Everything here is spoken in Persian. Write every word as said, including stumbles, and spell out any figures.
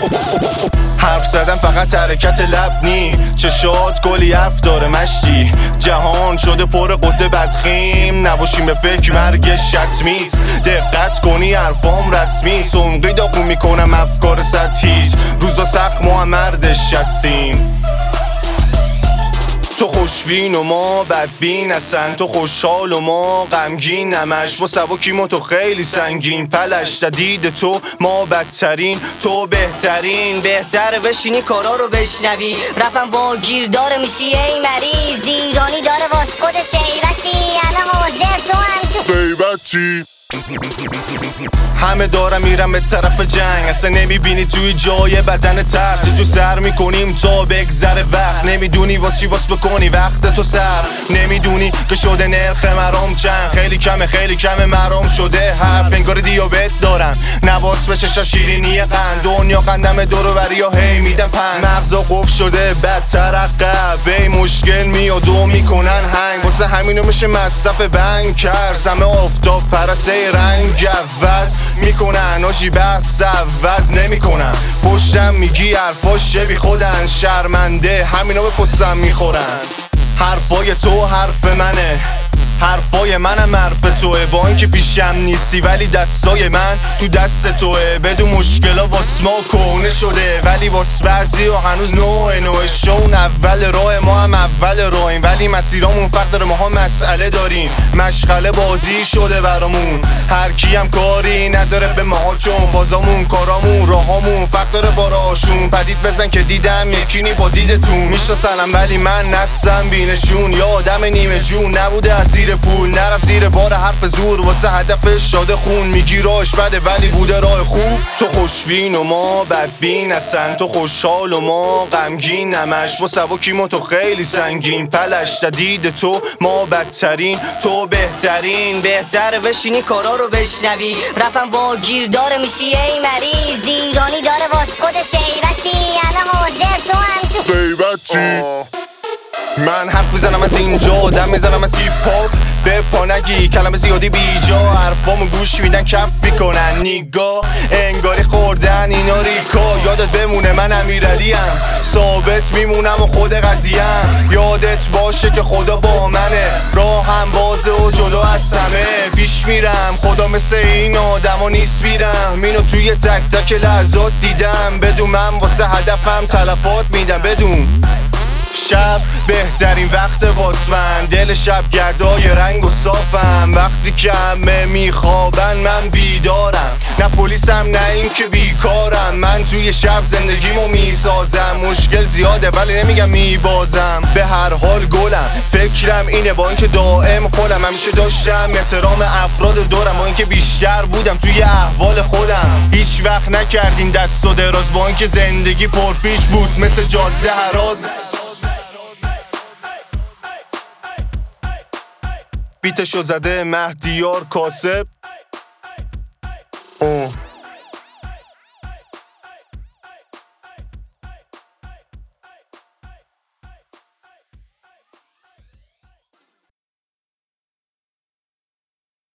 حرف زدن فقط حرکت لب نی، چشات کلی حرف داره مشتی. جهان شده پر قطه بدخیم، نباشیم به فکر مرگ شتمیست. دقت کنی حرفام رسمی، سنقی داغون میکنم افکار سطحیت. روزا سخت ما هم مردش هستیم. تو خوشبین و ما بدبین هستن، تو خوشحال و ما غمگین. نمش و سبکیم و تو خیلی سنگین. پلش دید تو ما بدترین، تو بهترین. بهتره بشینی کارا رو بشنوی، رپم واگیر داره میشی ای مریض. ایرانی داره واس خودش حیرتی، الان حاضر تو هم تو غیبتی. همه دارم میرم به طرف جنگ، اصلا نمیبینی توی جای بدن ترد. تو سر میکنیم تا بگذره وقت، نمیدونی واس چی واس بکنی وقت تو سر. نمیدونی که شده نرخ مرام چند، خیلی کمه خیلی کمه مرام شده هفت. انگار دیابت دارم نواس به چشم شیرینی قند، دنیا قندم دورو بری یا هی میدم پند. مغزا قفل شده بدتر عقب، به مشکل میاد و میکنن هنگ. واسه همینو میشه مصرف بنگ کرد، همه آفتاب پرسه رنگ عوض میکنن. آجی بحث عوض نمیکنن، پشتم میگی حرفاش شبی خودن. شرمنده همینا به پستم میخورن. حرفای تو حرف منه، حرفای منم حرف توه. با اینکه پیشم نیستی ولی دستای من تو دست توه. بدون مشکلا واس ما کهنه شده، ولی واس بعضی و هنوز نوع نوع شون. اول راه ما هم اول راهیم، ولی مسیرامون فرق داره، ما ها مسئله داریم. مشغله بازی شده برامون، هر کی هم کاری نداره به ما، چون فازامون کارامون راهامون فرق داره با راهشون. پدید بزن که دیدم یکی نی با دیدتون. میشناسنم ولی من نستم بینشون، یا آدم نیمه جون نبوده از زیر پول. نرفت زیر بار حرف زور، واسه هدفش شاده خون. میگی راهش بده ولی بوده راه خوب. تو خوشبین و ما بدبین هستن، تو خوشحال و ما غمگین. نمش و سبکیم و تو خیلی سنگین. پلش دید تو ما بدترین، تو بهترین. بهتره بشینی کارا رو بشنوی، رپم واگیر داره میشی ای مریض. ایرانی داره واس خودش حیرتی، الان حاضر تو هم تو غیبتی. من حرف میزنم از اینجا، دم میزنم از هیپ هاپ. به پا نگی کلمه زیادی بیجا، حرفامو گوش میدن کف میکنن نیگا. انگاری خوردن اینا ریکا. یادت بمونه من امیرعلیم، ثابت میمونم و خود قضیم. یادت باشه که خدا با منه، راهم بازه و جلو از همه پیش میرم. خدا مثل این آدما نیست میرم، اینو توی تک تک لحظات دیدم. بدون من واسه هدفم تلفات میدم. بدون شب بهترین وقت واس من، دل شب گردای رنگ و صافم. وقتی که همه میخوابن من بیدارم، نه پلیسم نه این که بیکارم. من توی شب زندگیمو میسازم، مشکل زیاده ولی نمیگم میبازم. به هر حال گلم فکرم اینه، با اینکه دائم خودم همیشه داشتم احترام افراد دورم. با اینکه بیشتر بودم توی احوال خودم، هیچ وقت نکردیم دست و دراز. با اینکه زندگی پرپیش بود مثل جاده هراز. بیتشو زده مهدیار کاسب.